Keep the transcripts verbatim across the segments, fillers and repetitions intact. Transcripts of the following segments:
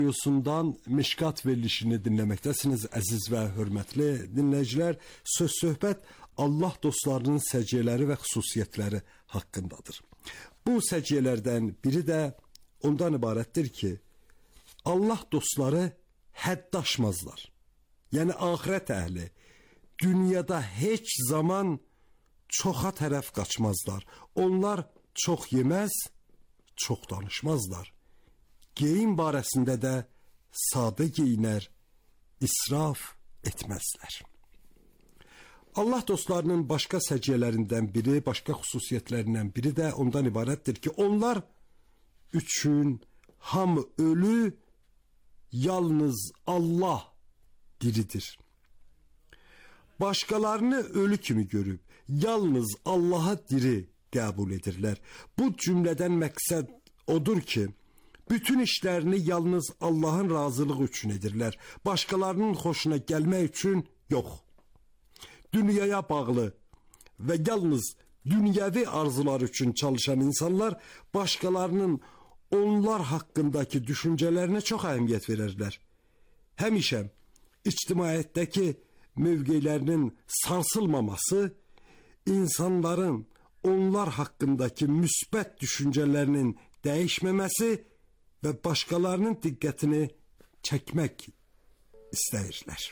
Radyosundan Mişkat verilişini dinləməkdəsiniz əziz və hörmətli dinləyicilər. Söz söhbət Allah dostlarının səciyyələri və xüsusiyyətləri haqqındadır. Bu səciyyələrdən biri də ondan ibarətdir ki, Allah dostları hədd aşmazlar. Yəni axirət əhli dünyada heç zaman çoxa tərəf qaçmazlar. Onlar çox yeməz, çox danışmazlar. Geyim barəsində də sadə geyinər, israf etməzlər. Allah dostlarının başqa səciyyələrindən biri, başqa xüsusiyyətlərindən biri də ondan ibarətdir ki, onlar üçün hamı ölü, yalnız Allah diridir. Başqalarını ölü kimi görüb, yalnız Allaha diri qəbul edirlər. Bu cümlədən məqsəd odur ki, bütün işlərini yalnız Allahın razılığı üçün edirlər. Başqalarının xoşuna gəlmək üçün yox. Dünyaya bağlı və yalnız dünyəvi arzular üçün çalışan insanlar başqalarının onlar haqqındakı düşüncələrinə çox əhəmiyyət verirlər. Həmişə ictimaiyyətdəki mövqelərinin sarsılmaması, insanların onlar haqqındakı müsbət düşüncələrinin dəyişməməsi və başqalarının diqqətini çəkmək istəyirlər.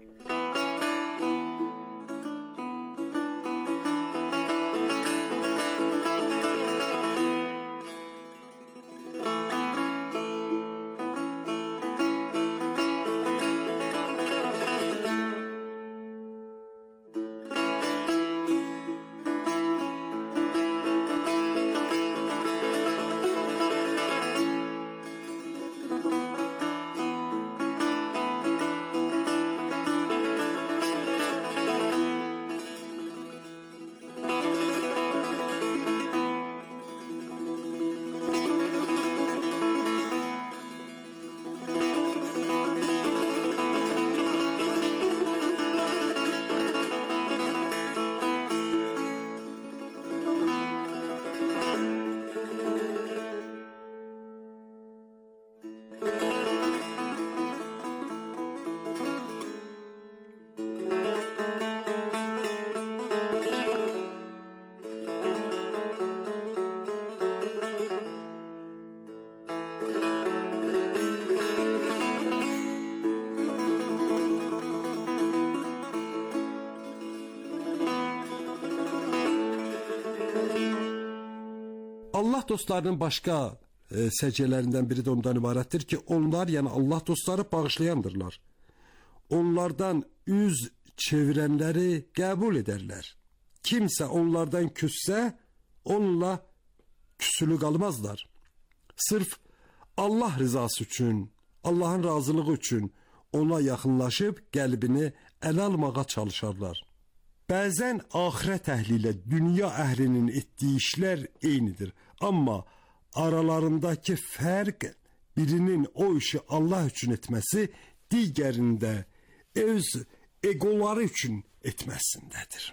Allah dostlarının başqa e, səciyyələrindən biri də ondan ibarətdir ki, onlar, yəni Allah dostları bağışlayandırlar. Onlardan üz çevirənləri qəbul edərlər. Kimsə onlardan küssə, onunla küsülü qalmazlar. Sırf Allah rızası üçün, Allahın razılığı üçün ona yaxınlaşıb qəlbini ələ almağa çalışarlar. Bəzən axirət əhli ilə dünya əhlinin etdiyi işlər eynidir. Amma aralarındakı fərq birinin o işi Allah üçün etməsi, digərində öz egoları üçün etməsindədir.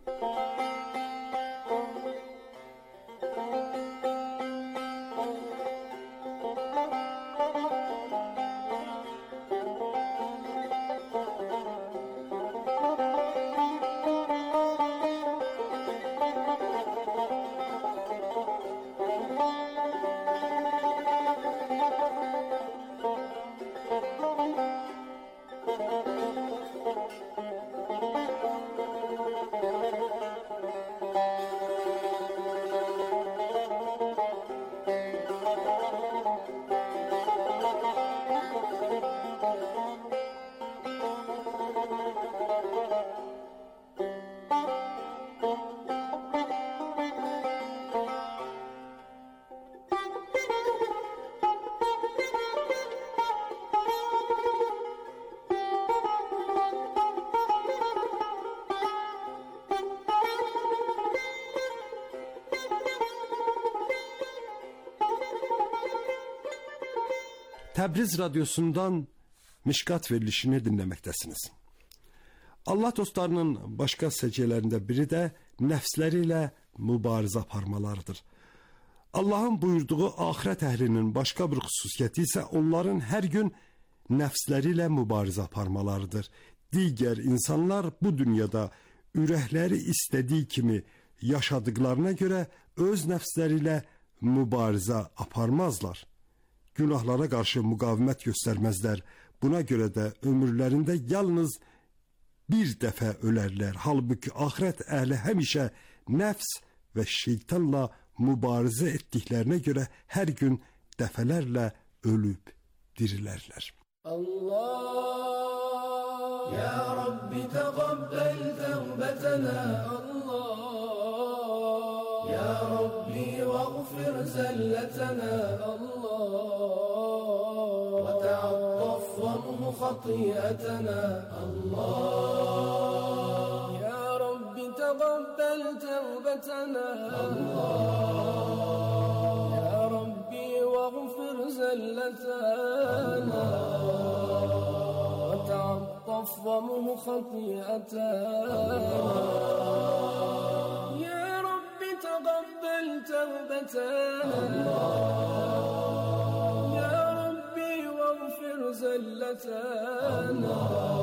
Təbriz Radyosundan Mişkat verilişini dinləməkdəsiniz. Allah dostlarının başqa səciyyələrində biri də nəfsləri ilə mübarizə aparmalarıdır. Allahın buyurduğu axirət əhlinin başqa bir xüsusiyyəti isə onların hər gün nəfsləri ilə mübarizə aparmalarıdır. Digər insanlar bu dünyada ürəkləri istədiyi kimi yaşadıklarına görə öz nəfsləri ilə mübarizə aparmazlar. Günahlara qarşı müqavimət göstərməzlər. Buna görə də ömürlərində yalnız bir dəfə ölərlər. Halbuki axirət əhli həmişə nəfs və şeytanla mübarizə etdiklərinə görə hər gün dəfələrlə ölüb dirilərlər. Allah ya Rabbi təqabbel təvbətənə Allah ya Rabbi vəğfir zəllətənə Allah və tə'attaf vəmhu xatiyyətənə Allah ya Rabbi təqabbel təvbətənə Allah ya Rabbi vəğfir zəllətənə وتعطف ومه خطيئتنا يا رب تقبل توبتنا يا ربي واغفر زلتنا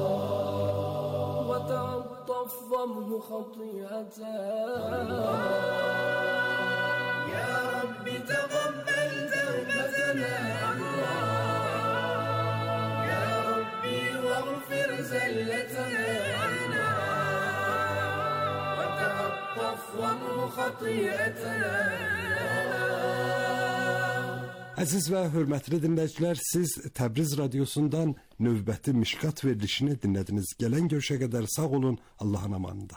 وتعطف ومه خطيئتنا يا رب تقبل توبتنا واغفر زلتنا وتعطف ومه خطيئتنا. Əziz və hörmətli dinləyicilər, siz Təbriz radiosundan növbəti Mişkat verilişini dinlədiniz. Gələn görüşə qədər sağ olun, Allahın amanında.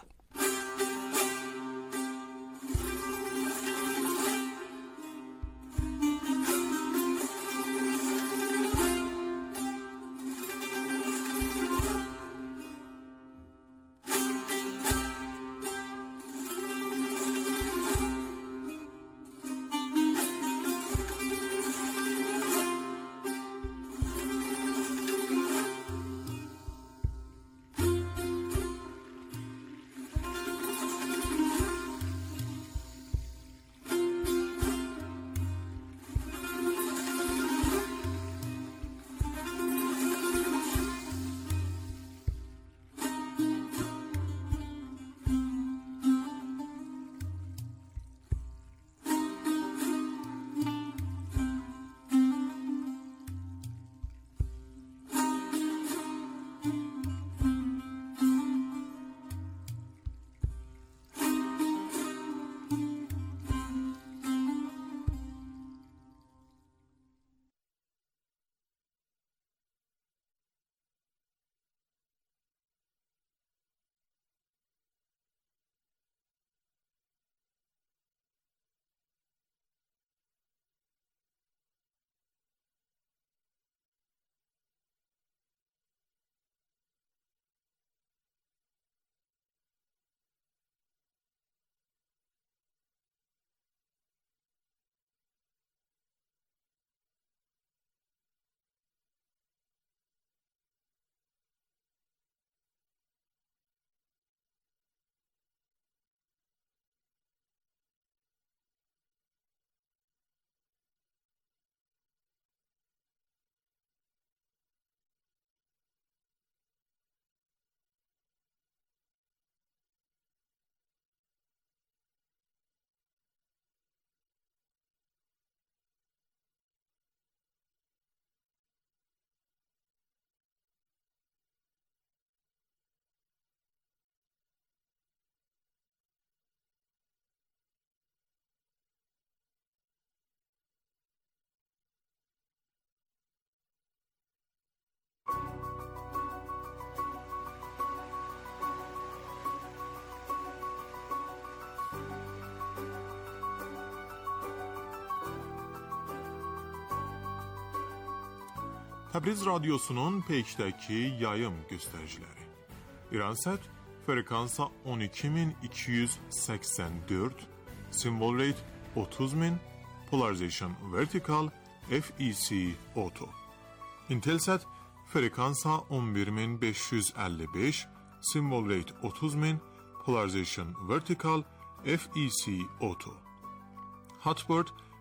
Təbriz radiosunun Peyk'dəki yayım göstəriciləri. İransət frekansa on iki min iki yüz səksən dörd, symbol rate otuz min, polarization vertikal, F E C auto. Intelsat frekansa on bir min beş yüz əlli beş, symbol rate otuz min, polarization vertikal, F E C auto. Hotbird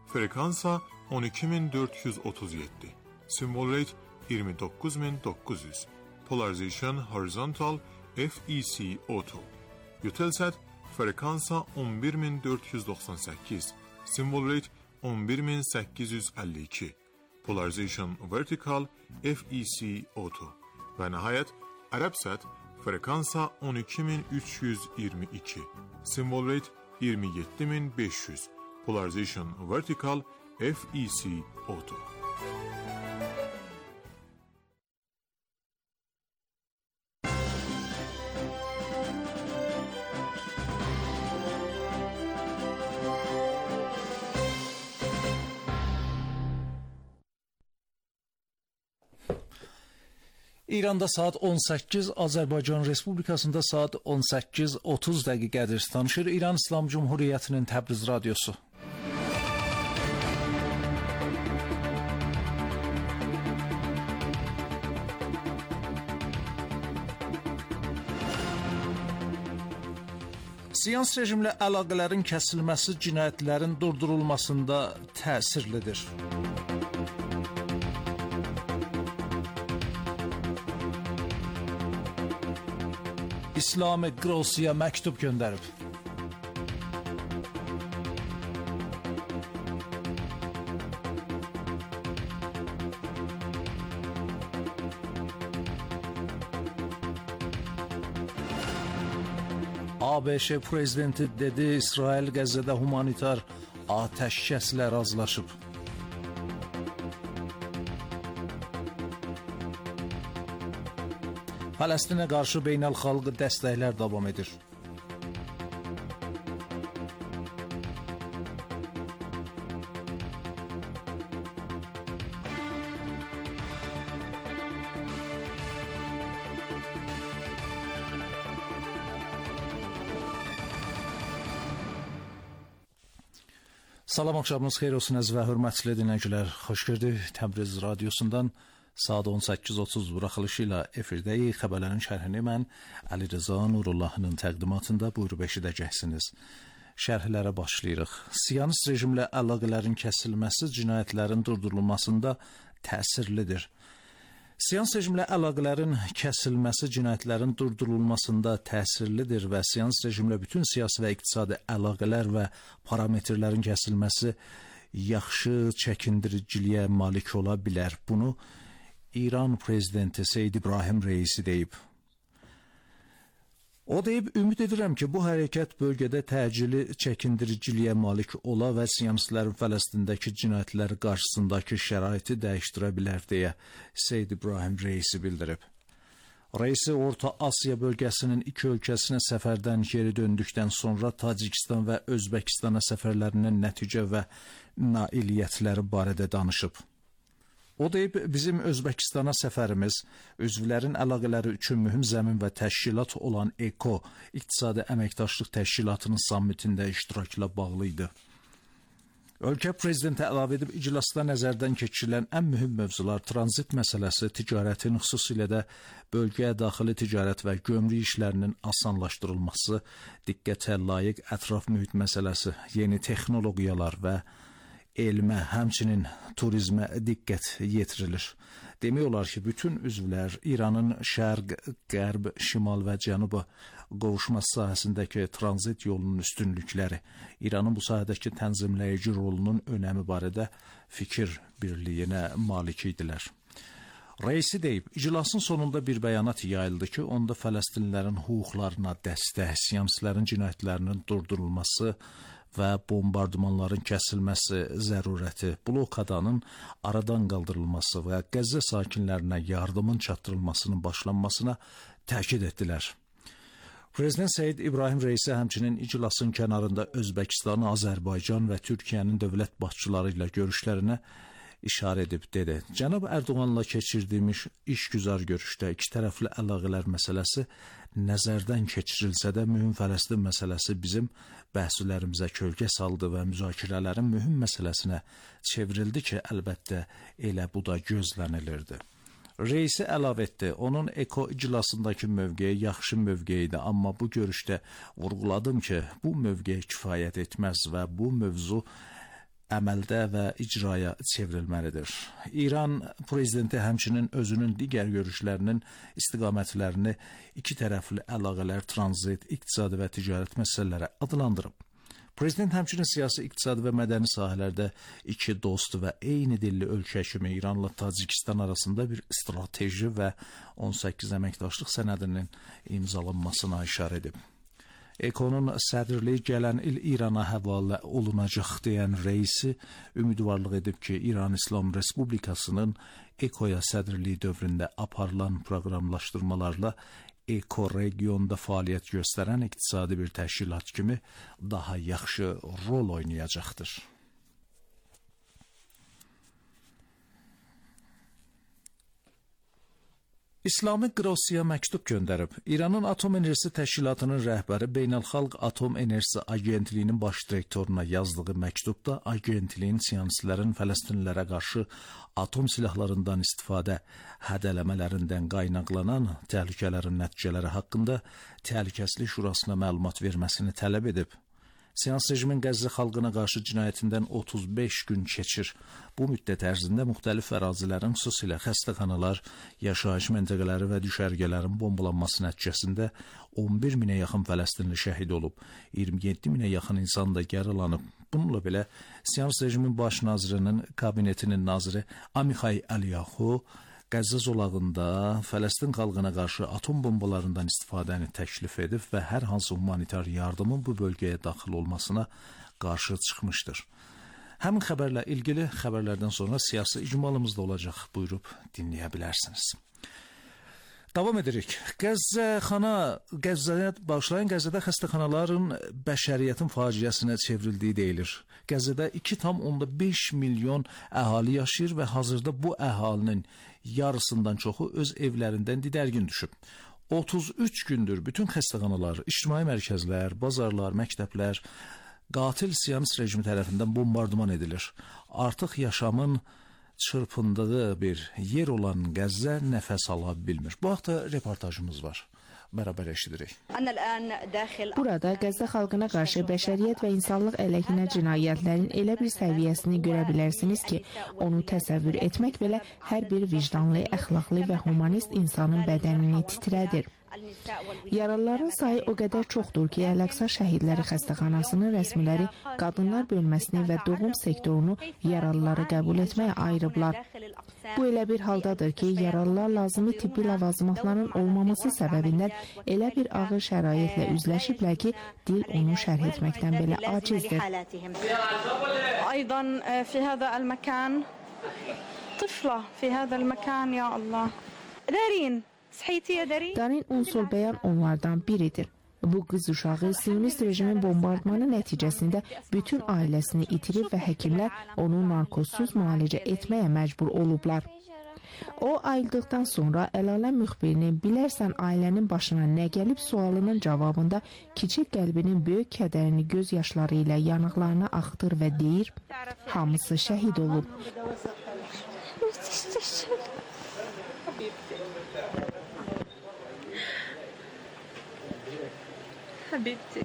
frekansa on iki min dörd yüz otuz yeddi, symbol rate iyirmi dokuz min dokuz yüz, polarization horizontal F E C auto, Eutelsat frekansa on bir min dörd yüz doxsan səkkiz, symbol rate on bir min səkkiz yüz əlli iki, polarization vertical F E C auto və nəhayət Arabsat frekansa on iki min üç yüz iyirmi iki, symbol rate iyirmi yeddi min beş yüz, polarization vertical F E C auto. İranda saat on səkkiz, Azərbaycan Respublikasında saat on səkkiz otuz dəqiqədir. Tanışır İran İslam Cumhuriyyətinin Təbriz radiosu. Siyans rejimlə əlaqələrin kəsilməsi cinayətlərin durdurulmasında təsirlidir. İslami Grossiya məktub göndərib. ABŞ prezidenti dedi, İsrail Qəzzədə humanitar atəşkəslə razılaşıb. Fələstinə qarşı beynəlxalq dəstəklər davam edir. Salam, axşamınız xeyir olsun əziz və hörmətli dinləyicilər. Xoş gördük Təbriz radiosundan. Saat on səkkiz otuz buraxılışı ilə efirdəyik. Xəbərlərin şərhini mən Əli Rıza Nurullahının təqdimatında buyurub eşidəcəksiniz. Şərhlərə başlayırıq. Siyonist rejimlə əlaqələrin kəsilməsi cinayətlərin durdurulmasında təsirlidir. Siyonist rejimlə əlaqələrin kəsilməsi cinayətlərin durdurulmasında təsirlidir və siyonist rejimlə bütün siyasi və iqtisadi əlaqələr və parametrlərin kəsilməsi yaxşı çəkindiriciliyə malik ola bilər. Bunu İran prezidenti Seyyid İbrahim Reisi deyib. O deyib, ümid edirəm ki, bu hərəkət bölgədə təcili çəkindiriciliyə malik ola və siyonistlərin Fələstindəki cinayətlər qarşısındakı şəraiti dəyişdirə bilər deyə Seyyid İbrahim Reisi bildirib. Reisi Orta Asiya bölgəsinin iki ölkəsinə səfərdən geri döndükdən sonra Tacikistan və Özbəkistana səfərlərinin nəticə və nailiyyətləri barədə danışıb. O deyib, bizim Özbəkistana səfərimiz üzvlərin əlaqələri üçün mühüm zəmin və təşkilat olan EKO, İqtisadi Əməkdaşlıq Təşkilatının sammitində iştirakla bağlı idi. Ölkə prezidenti əlavə edib, iclasda nəzərdən keçirilən ən mühüm mövzular tranzit məsələsi, ticarətin, xüsusilə də bölgəyə daxili ticarət və gömrük işlərinin asanlaşdırılması, diqqətə layiq ətraf mühit məsələsi, yeni texnologiyalar və elmə, həmçinin turizmə diqqət yetirilir. Demək olar ki, bütün üzvlər İranın şərq, qərb, şimal və cənuba qovuşması sahəsindəki tranzit yolunun üstünlükləri, İranın bu sahədəki tənzimləyici rolunun önəmi barədə fikir birliyinə malik idilər. Reisi deyib, iclasın sonunda bir bəyanat yayıldı ki, onda Fələstinlilərin hüquqlarına dəstək, siyonistlərin cinayətlərinin durdurulması və bombardımanların kəsilməsi zərurəti, blokadanın aradan qaldırılması və Qəzzə sakinlərinə yardımın çatdırılmasının başlanmasına təkid etdilər. Prezident Seyyid İbrahim Reisi həmçinin iclasın kənarında Özbəkistan, Azərbaycan və Türkiyənin dövlət başçıları ilə görüşlərinə işarə edib dedi. Cənab Ərdoğanla keçirdiyimiz işgüzar görüşdə iki tərəfli əlaqələr məsələsi nəzərdən keçirilsə də mühüm Fələstin məsələsi bizim bəhslərimizə kölgə saldı və müzakirələrin mühüm məsələsinə çevrildi ki, əlbəttə elə bu da gözlənilirdi. Reisi əlavə etdi, onun EKO iclasındakı mövqeyi yaxşı mövqeydi, amma bu görüşdə vurğuladım ki, bu mövqeyi kifayət etməz və bu mövzu əməldə və icraya çevrilməlidir. İran prezidenti həmçinin özünün digər görüşlərinin istiqamətlərini iki tərəfli əlaqələr, tranzit, iqtisadi və ticarət məsələləri adlandırıb. Prezident həmçinin siyasi, iqtisadi və mədəni sahələrdə iki dost və eyni dilli ölkə kimi İranla Tacikistan arasında bir strateji və on səkkiz əməkdaşlıq sənədinin imzalanmasına işarə edib. Ekonun sədrliyi gələn il İrana həvalə olunacaq deyən reisi ümidvarlıq edib ki, İran İslam Respublikasının Ekoya sədrliyi dövründə aparılan proqramlaşdırmalarla Eko regionda fəaliyyət göstərən iqtisadi bir təşkilat kimi daha yaxşı rol oynayacaqdır. İslami Qrossiya məktub göndərib. İranın Atom Enerjisi Təşkilatının rəhbəri Beynəlxalq Atom Enerjisi Agentliyinin baş direktoruna yazdığı məktubda agentliyin siyonistlərin Fələstinlilərə qarşı atom silahlarından istifadə hədələmələrindən qaynaqlanan təhlükələrin nəticələri haqqında Təhlükəsizlik Şurasına məlumat verməsini tələb edib. Siyonist rejimin Qəzza xalqına qarşı cinayətindən otuz beş gün keçir. Bu müddət ərzində müxtəlif ərazilərin, xüsusilə xəstəxanalar, yaşayış məntəqələri və düşərgələrin bombalanması nəticəsində on bir minə yaxın Fələstinli şəhid olub, iyirmi yeddi minə yaxın insan da yaralanıb. Bununla belə, Siyonist rejimin baş nazirinin kabinetinin naziri Amihay Əliyahu Qəzza zolağında Fələstin xalqına qarşı atom bombalarından istifadəni təklif edib və hər hansı humanitar yardımın bu bölgəyə daxil olmasına qarşı çıxmışdır. Həmin xəbərlə ilgili xəbərlərdən sonra siyasi icmalımız da olacaq. Buyurub dinləyə bilərsiniz. Davam edirik. Qəzzəxana, Qəzzəyə bağışlayan Qəzzədə xəstəxanaların bəşəriyyətin faciəsinə çevrildiyi deyilir. Qəzzədə iki tam onda beş milyon əhali yaşayır və hazırda bu əhalinin yarısından çoxu öz evlərindən didərgin düşüb. otuz üç gündür bütün xəstəxanalar, ictimai mərkəzlər, bazarlar, məktəblər qatil siyonist rejimi tərəfindən bombardıman edilir. Artıq yaşamın çırpındığı bir yer olan Qəzzə nəfəs ala bilmir. Bu haqda reportajımız var. Bərabər eşidirik. Burada Qəzza xalqına qarşı bəşəriyyət və insanlıq əleyhinə cinayətlərin elə bir səviyyəsini görə bilərsiniz ki, onu təsəvvür etmək belə hər bir vicdanlı, əxlaqlı və humanist insanın bədənini titrədir. Yaralıların sayı o qədər çoxdur ki, Əl-Əqsa Şəhidləri Xəstəxanasının rəsmiləri qadınlar bölməsini və doğum sektorunu yaralıları qəbul etməyə ayırıblar. Bu elə bir haldadır ki, yaralılar lazımi tibbi ləvazimatların olmaması səbəbindən elə bir ağır şəraitlə üzləşiblər ki, dil onu şərh etməkdən belə acizdir. Aydan fi hada al-makan tifla fi hada al-makan ya Allah. Darin Darin Unsolbeyan onlardan biridir. Bu qız uşağı siyonist rejimin bombardmanı nəticəsində bütün ailəsini itirib və həkimlər onu narkozsuz müalicə etməyə məcbur olublar. O ayıldıqdan sonra Əl-Aləm müxbirinin bilərsən ailənin başına nə gəlib sualının cavabında kiçik qəlbinin böyük kədərini göz yaşları ilə yanaqlarına axıtır və deyir, hamısı şəhid olub. حبيبتي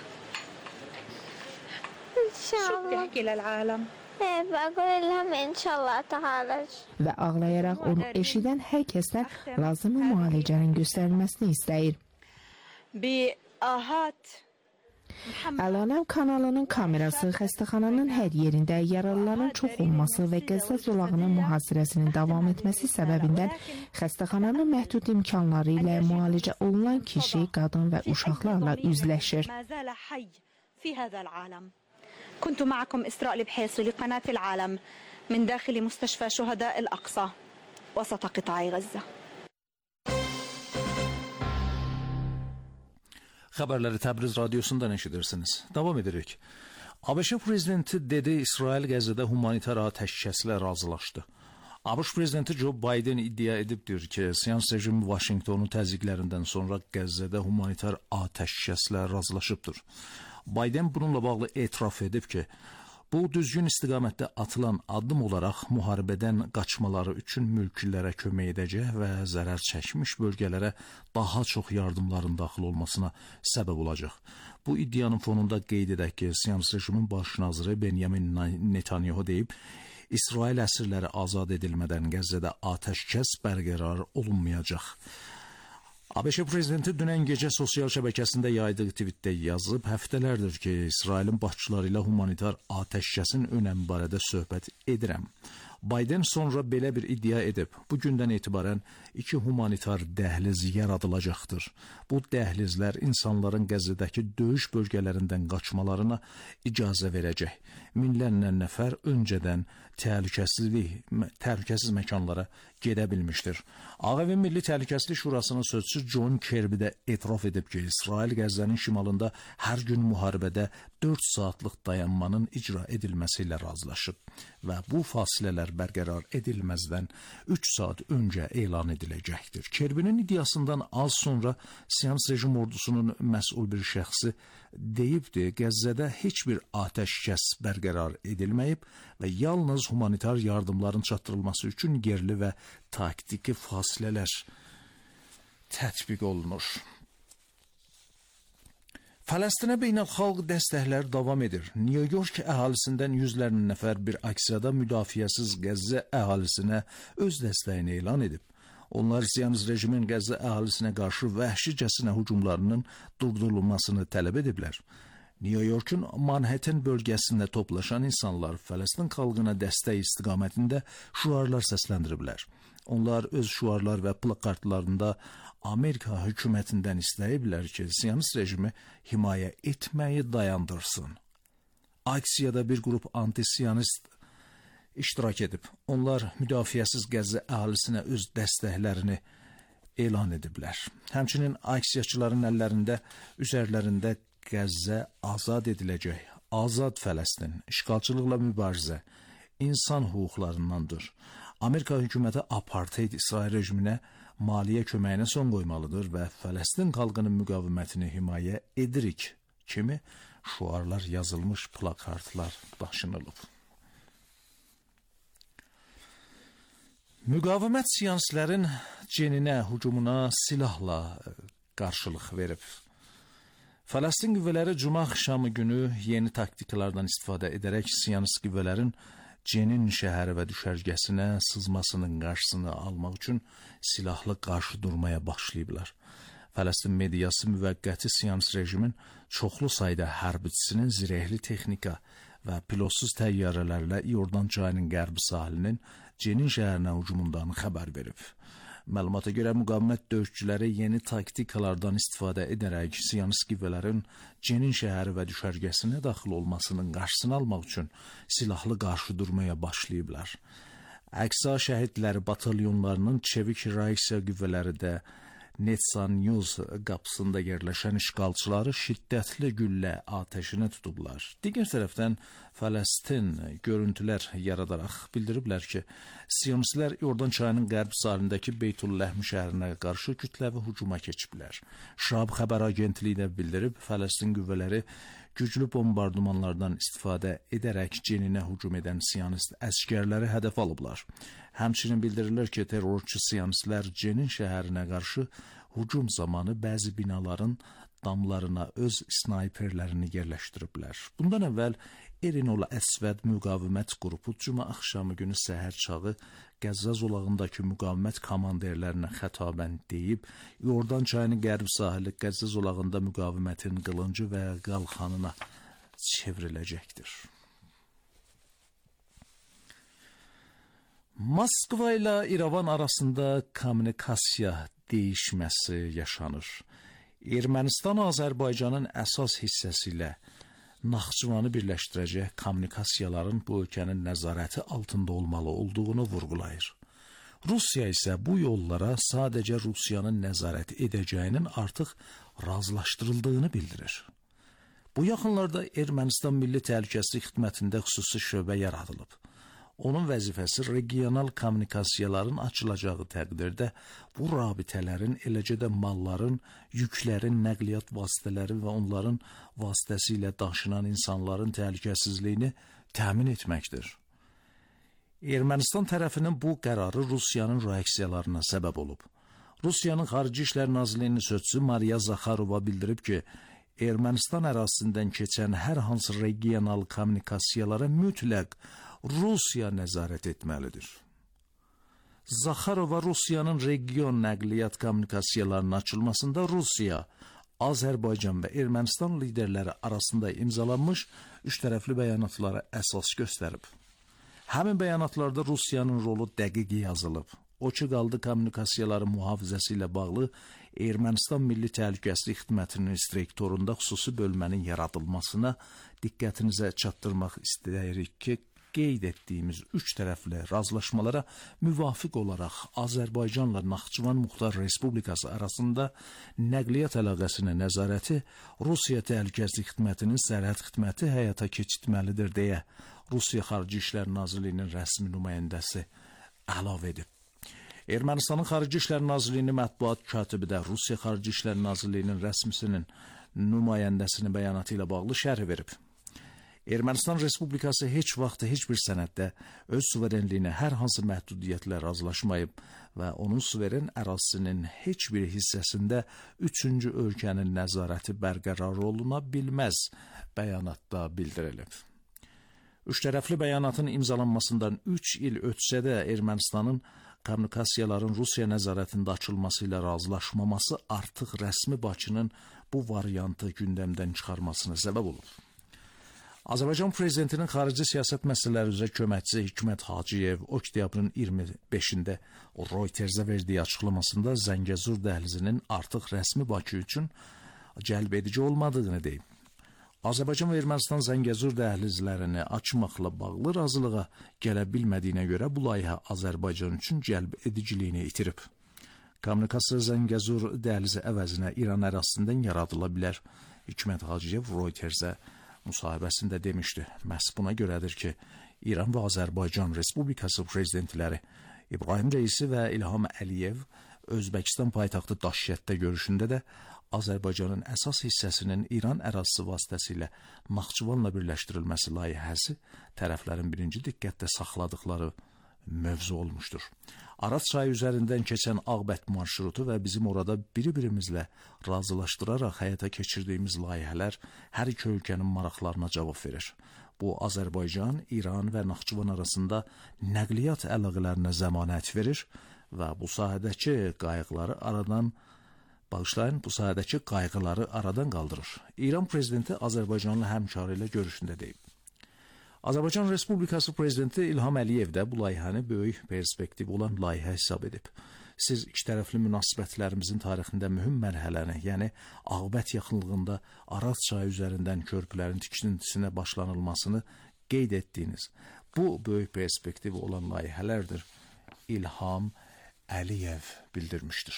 ان شاء الله شو بتحكي للعالم بقول لهم ان شاء الله تعالج və ağlayaraq onu eşidən hər kəsdən lazımi müalicənin göstərilməsini istəyir. بآهات Əl-Aləm kanalının kamerası xəstəxananın hər yerində yaralıların çox olması və Qəzza zolağının mühasirəsinin davam etməsi səbəbindən xəstəxananın məhdud imkanları ilə müalicə olunan kişi, qadın və uşaqlarla üzləşir. كنت معكم إسراء البحيصي لقناة العالم من داخل مستشفى شهداء الأقصى وسط قطاع غزة. Xəbərləri Təbriz radiosundan eşidirsiniz. Davam edirik. ABŞ prezidenti dedi, İsrail Qəzzədə humanitar atəşkəslə razılaşdı. ABŞ prezidenti Joe Biden iddia edibdir ki, siyonist rejim Vaşinqtonu təzyiqlərindən sonra Qəzzədə humanitar atəşkəslə razılaşıbdır. Biden bununla bağlı etiraf edib ki, Bu düzgün istiqamətdə atılan addım olaraq müharibədən qaçmaları üçün mülkilərə kömək edəcək və zərər çəkmiş bölgələrə daha çox yardımların daxil olmasına səbəb olacaq. Bu iddianın fonunda qeyd edək ki, Siyonist rejimin baş naziri Benyamin Netanyahu deyib, İsrail əsirləri azad edilmədən Qəzzədə atəşkəs bərqərar olunmayacaq. ABŞ prezidenti dünən gecə sosial şəbəkəsində yaydığı tweetdə yazıb, həftələrdir ki, İsrailin başçıları ilə humanitar atəşkəsin önəmi barədə söhbət edirəm. Biden sonra belə bir iddia edib, bu gündən etibarən iki humanitar dəhliz yaradılacaqdır. Bu dəhlizlər insanların Qəzzədəki döyüş bölgələrindən qaçmalarına icazə verəcək. Minlərlə nəfər öncədən təhlükəsizlik, təhlükəsiz məkanlara gedə bilmişdir. Ağ Evin Milli Təhlükəsizlik Şurasının sözçüsü John Kirby də etiraf edib ki, İsrail Qəzzənin şimalında hər gün müharibədə dörd saatlıq dayanmanın icra edilməsi ilə razılaşıb və bu fasilələr bərqərar edilməzdən üç saat öncə elan ediləcəkdir. Kirby'nin iddiasından az sonra Siyonist rejim ordusunun məsul bir şəxsi deyibdi, Qəzzədə heç bir atəşkəs bərqərar edilməyib və yalnız humanitar yardımların çatdırılması üçün yerli və taktiki fasilələr tətbiq olunur. Fələstinə beynəlxalq dəstəklər davam edir. New York əhalisindən yüzlərlə nəfər bir aksiyada müdafiəsiz Qəzzə əhalisinə öz dəstəyini elan edib. Onlar Siyonist rejimin Qəzzə əhalisinə qarşı vəhşicəsinə hücumlarının durdurulmasını tələb ediblər. New York'un Manhattan bölgəsində toplaşan insanlar Fələstin xalqına dəstək istiqamətində şüarlar səsləndiriblər. Onlar öz şüarlar və plakatlarında Amerika hökumətindən istəyiblər ki, Siyonist rejimi himayə etməyi dayandırsın. Aksiyada bir qrup anti-Siyonist iştirak edib. Onlar müdafiəsiz Qəzzə əhalisinə öz dəstəklərini elan ediblər. Həmçinin aksiyaçıların əllərində, üzərlərində Qəzzə azad ediləcək, azad Fələstin, işğalçılıqla mübarizə, insan hüquqlarındandır. Amerika hökuməti apartheid İsrail rejiminə maliyyə köməyinə son qoymalıdır və Fələstin xalqının müqavimətini himayə edirik kimi şüarlar yazılmış plakatlar daşınılıb. Müqavimət siyonistlərin ceninə, hücumuna silahla qarşılıq verib. Fələstin qüvvələri cuma axşamı günü yeni taktikalardan istifadə edərək Siyonist qüvvələrin Cenin şəhəri və düşərgəsinə sızmasının qarşısını almaq üçün silahlı qarşı durmaya başlayıblar. Fələstin mediası müvəqqəti Siyonist rejimin çoxlu sayda hərbiçisinin zirehli texnika və pilotsuz təyyarələrlə İordan çayının qərbi sahilinin Cenin şəhərinə hücumundan xəbər verib. Məlumata görə müqavimət döyüşçüləri yeni taktikalardan istifadə edərək Siyonist qüvvələrin Cenin şəhəri və düşərgəsinə daxil olmasının qarşısını almaq üçün silahlı qarşı durmaya başlayıblar. Aqsa şəhidləri batalyonlarının çevik reaksiya qüvvələri də Netsan News qapısında yerləşən işğalçıları şiddətli güllə atəşinə tutublar. Digər tərəfdən Fələstin görüntülər yaradaraq bildiriblər ki, Siyonistlər İordan çayının qərb sahilindəki Beytülləhmi şəhərinə qarşı kütləvi hücuma keçiblər. Şab xəbər agentliyi də bildirib, Fələstin qüvvələri güclü bombardımanlardan istifadə edərək Ceninə hücum edən Siyonist əskərləri hədəf alıblar. Həmçinin bildirilir ki, terrorçu Siyonistlər Cenin şəhərinə qarşı hücum zamanı bəzi binaların damlarına öz snayperlərini yerləşdiriblər. Bundan əvvəl Erinol Əsvəd müqavimət qrupu cuma axşamı günü səhər çağı Qəzza zolağındakı müqavimət komanderlərinə xətabən deyib, İordan çayının qərb sahili Qəzza zolağında müqavimətin qılıncı və qalxanına çevriləcəkdir. Moskva ilə İrəvan arasında kommunikasiya dəyişməsi yaşanır. Ermənistan Azərbaycanın əsas hissəsi ilə Naxçıvanı birləşdirəcək kommunikasiyaların bu ölkənin nəzarəti altında olmalı olduğunu vurğulayır. Rusiya isə bu yollara sadəcə Rusiyanın nəzarət edəcəyinin artıq razılaşdırıldığını bildirir. Bu yaxınlarda Ermənistan Milli Təhlükəsizlik Xidmətində xüsusi şöbə yaradılıb. Onun vəzifəsi regional kommunikasiyaların açılacağı təqdirdə bu rabitələrin, eləcə də malların, yüklərin, nəqliyyat vasitələri və onların vasitəsilə daşınan insanların təhlükəsizliyini təmin etməkdir. Ermənistan tərəfinin bu qərarı Rusiyanın reaksiyalarına səbəb olub. Rusiyanın Xarici İşlər Nazirliyinin sözçüsü Mariya Zakharova bildirib ki, Ermənistan ərazisindən keçən hər hansı regional kommunikasiyalara mütləq Rusiya nəzarət etməlidir. Zakharova Rusiyanın region nəqliyyat kommunikasiyalarının açılmasında Rusiya, Azərbaycan və Ermənistan liderləri arasında imzalanmış üç tərəfli bəyanatlara əsas göstərib. Həmin bəyanatlarda Rusiyanın rolu dəqiq yazılıb. O ki, qaldı kommunikasiyaların mühafizəsi ilə bağlı Ermənistan Milli Təhlükəsizlik Xidmətinin instruktorunda xüsusi bölmənin yaradılmasına diqqətinizə çatdırmaq istəyirik ki, qeyd etdiyimiz üç tərəfli razılaşmalara müvafiq olaraq Azərbaycanla Naxçıvan Muxtar Respublikası arasında nəqliyyat əlaqəsinin nəzarəti Rusiya Təhlükəsizlik Xidmətinin sərhəd xidməti həyata keçirməlidir deyə Rusiya Xarici İşlər Nazirliyinin rəsmi nümayəndəsi əlavə edib. Ermənistanın Xarici İşlər Nazirliyinin mətbuat katibi də Rusiya Xarici İşlər Nazirliyinin rəsmisinin nümayəndəsinin bəyanatı ilə bağlı şərh verib. Ermənistan Respublikası heç vaxt heç bir sənəddə öz suverenliyinə hər hansı məhdudiyyətlə razılaşmayıb və onun suveren ərazisinin heç bir hissəsində üçüncü ölkənin nəzarəti bərqərar oluna bilməz bəyanatda bildirilib. Üç tərəfli bəyanatın imzalanmasından üç il ötsə də Ermənistanın kommunikasiyaların Rusiya nəzarətində açılması ilə razılaşmaması artıq rəsmi Bakının bu variantı gündəmdən çıxarmasına səbəb olub. Azərbaycan Prezidentinin xarici siyasət məsələləri üzrə köməkçisi Hikmət Hacıyev oktyabrın iyirmi beşində Reutersə verdiyi açıqlamasında Zəngəzur dəhlizinin artıq rəsmi Bakı üçün cəlb edici olmadığını deyib. Azərbaycan və Ermənistan Zəngəzur dəhlizlərini açmaqla bağlı razılığa gələ bilmədiyinə görə bu layihə Azərbaycan üçün cəlb ediciliyini itirib. Kommunikasiya Zəngəzur dəhlizi əvəzinə İran ərazisindən yaradıla bilər. Hikmət Hacıyev Reutersə müsahibəsində demişdi. Məhz buna görədir ki, İran və Azərbaycan Respublikası prezidentləri İbrahim Reisi və İlham Əliyev Özbəkistan paytaxtı Daşkətdə görüşündə də Azərbaycanın əsas hissəsinin İran ərazisi vasitəsilə Naxçıvanla birləşdirilməsi layihəsi tərəflərin birinci diqqətdə saxladıqları mövzu olmuşdur. Araz çayı üzərindən keçən Ağbət marşrutu və bizim orada biri-birimizlə razılaşdıraraq həyata keçirdiyimiz layihələr hər iki ölkənin maraqlarına cavab verir. Bu, Azərbaycan, İran və Naxçıvan arasında nəqliyyat əlaqələrinə zəmanət verir və bu sahədəki qayğıları aradan Bağışlayın, bu sahədəki qayğıları aradan qaldırır. İran prezidenti Azərbaycanlı həmkarı ilə görüşündə deyib. Azərbaycan Respublikası prezidenti İlham Əliyev də bu layihəni böyük perspektiv olan layihə hesab edib. Siz iki tərəfli münasibətlərimizin tarixində mühüm mərhələni, yəni Ağbət yaxınlığında Araz çayı üzərindən körpülərin tikintisinə başlanılmasını qeyd etdiyiniz bu böyük perspektiv olan layihələrdir. İlham Əliyev bildirmişdir.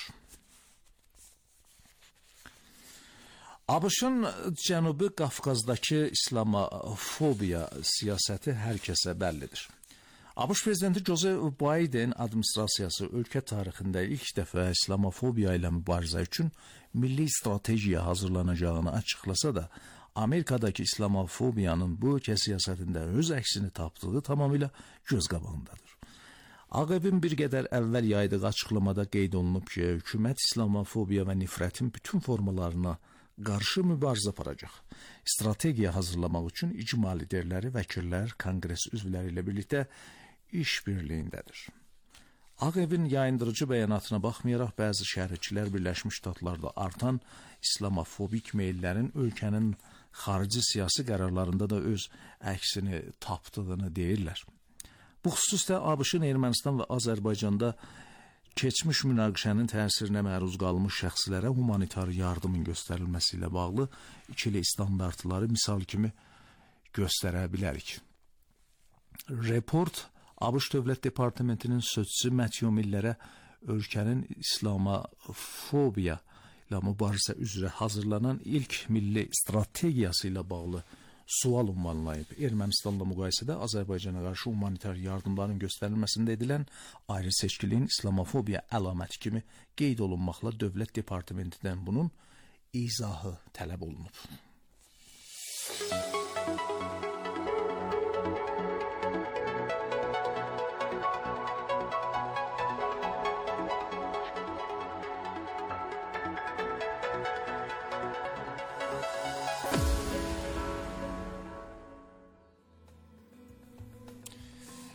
ABŞ-ın Cənubi Qafqazdakı İslamofobiya siyasəti hər kəsə bəllidir. ABŞ prezidenti Joseph Biden administrasiyası ölkə tarixində ilk dəfə İslamofobiya ilə mübarizə üçün milli strategiya hazırlanacağını açıqlasa da, Amerikadakı İslamofobiyanın bu ölkə siyasətində öz əksini tapdığı tamamilə göz qabağındadır. Ağ Evin bir qədər əvvəl yaydığı açıqlamada qeyd olunub ki, hökumət İslamofobiya və nifrətin bütün formalarına qarşı mübarizə aparacaq. Strategiya hazırlamaq üçün icma liderləri, vəkillər, konqres üzvləri ilə birlikdə iş birliyindədir. Ağ Evin yayındırıcı bəyanatına baxmayaraq bəzi şərhçilər Birləşmiş Ştatlarda artan islamofobik meyllərin ölkənin xarici siyasi qərarlarında da öz əksini tapdığını deyirlər. Bu xüsusda ABŞ-ın Ermənistan və Azərbaycanda keçmiş münaqişənin təsirinə məruz qalmış şəxslərə humanitar yardımın göstərilməsi ilə bağlı ikili standartları misal kimi göstərə bilərik. Report ABŞ Dövlət Departamentinin sözçüsü Matthew Millerə ölkənin İslamofobiya ilə mübarizə üzrə hazırlanan ilk milli strategiyası ilə bağlı sual ünvanlayıb. Ermənistanla müqayisədə Azərbaycana qarşı humanitar yardımların göstərilməsində edilən ayrı seçkiliyin İslamofobiya əlaməti kimi qeyd olunmaqla Dövlət Departamentindən bunun izahı tələb olunub.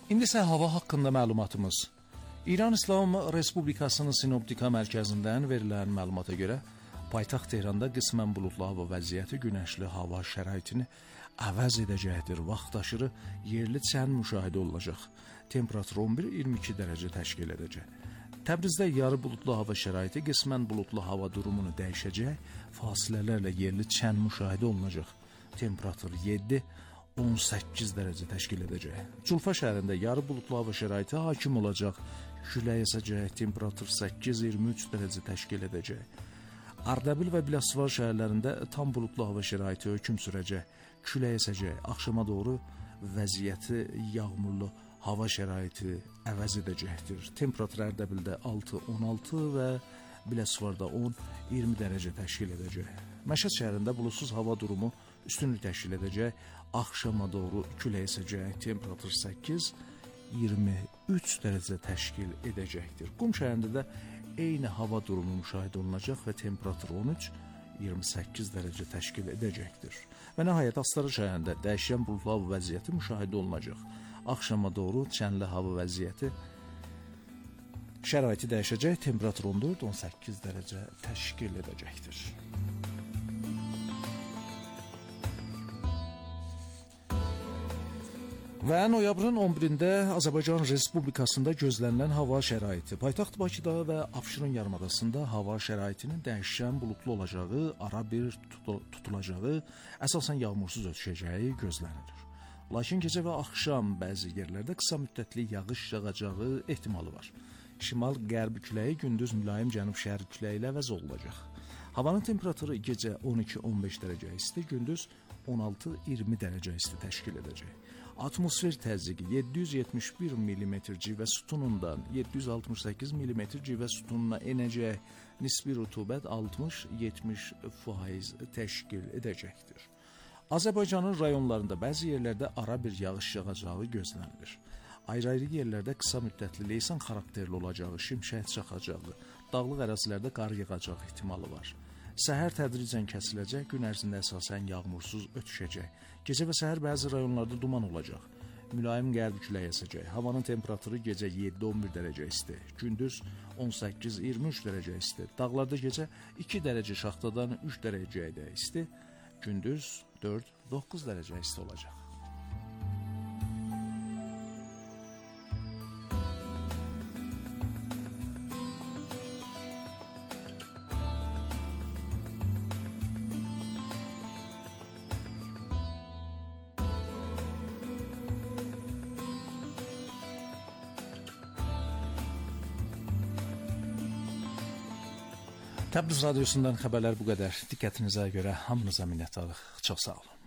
İndi isə hava haqqında məlumatımız. İran İslam Respublikasının Sinoptika mərkəzindən verilən məlumata görə paytaxt Tehranda qismən buludlu hava vəziyyəti günəşli hava şəraitini əvəz edəcəkdir. Vaxtaşırı yerli çən müşahidə olunacaq. Temperatur on bir iyirmi iki dərəcə təşkil edəcək. Təbrizdə yarı buludlu hava şəraiti qismən buludlu hava durumunu dəyişəcək. Fasilələrlə yerli çən müşahidə olunacaq. Temperatur yeddi on səkkiz dərəcə təşkil edəcək. Culfa şəhərində yarı buludlu hava şəraiti hakim olacaq. Külək əsəcək. Temperatur səkkiz iyirmi üç dərəcə təşkil edəcək. Ardabil və Biləsuvar şəhərlərində tam buludlu hava şəraiti hökm sürəcək. Külək əsəcək. Axşama doğru vəziyyəti yağmurlu hava şəraiti əvəz edəcəkdir. Temperatur Ardabildə altı on altı və Biləsuvarda on iyirmi dərəcə təşkil edəcək. Məşəd şəhərində buludsuz hava durumu üstünlük təşkil edəcək. Axşama doğru külək əsəcək. Temperatur səkkiz iyirmi üç dərəcə təşkil edəcəkdir. Qum şəhərində də eyni hava durumu müşahidə olunacaq və temperatur on üç iyirmi səkkiz dərəcə təşkil edəcəkdir. Və nəhayət Astara şəhərində dəyişən buludlu hava vəziyyəti müşahidə olunacaq. Axşama doğru çənli hava vəziyyəti şəraiti dəyişəcək. Temperatur on dörd on səkkiz dərəcə təşkil edəcəkdir. Və noyabrın on birində Azərbaycan Respublikasında gözlənilən hava şəraiti. Paytaxt Bakıda və Abşeron yarımadasında hava şəraitinin dəyişən buludlu olacağı, ara bir tutulacağı, əsasən yağmursuz ötüşəcəyi gözlənilir. Lakin gecə və axşam bəzi yerlərdə qısa müddətli yağış yağacağı ehtimalı var. Şimal-qərb küləyi gündüz mülayim cənub-şərq küləyi ilə əvəz olunacaq. Havanın temperaturu gecə on iki on beş dərəcə isti, gündüz on altı iyirmi dərəcə isti təşkil edəcək. Atmosfer təzyiqi yeddi yüz yetmiş bir millimetr civə sütunundan yeddi yüz altmış səkkiz millimetr civə sütununa enəcək. Nisbi rütubət altmış yetmiş faiz təşkil edəcəkdir. Azərbaycanın rayonlarında bəzi yerlərdə ara bir yağış yağacağı gözlənilir. Ayrı-ayrı yerlərdə qısa müddətli leysan xarakterli olacağı, şimşək çaxacağı, dağlıq ərazilərdə qar yağacağı ehtimalı var. Səhər tədricən kəsiləcək, gün ərzində əsasən yağmursuz ötüşəcək. Gecə və səhər bəzi rayonlarda duman olacaq. Mülayim qərb küləyi əsəcək. Havanın temperaturu gecə yeddi on bir dərəcə isti, gündüz on səkkiz iyirmi üç dərəcə isti. Dağlarda gecə iki dərəcə şaxtadan üç dərəcəyə isti, gündüz dörd doqquz dərəcə isti olacaq. Təbriz radiosundan xəbərlər bu qədər. Diqqətinizə görə hamınıza minnətdarıq. Çox sağ olun.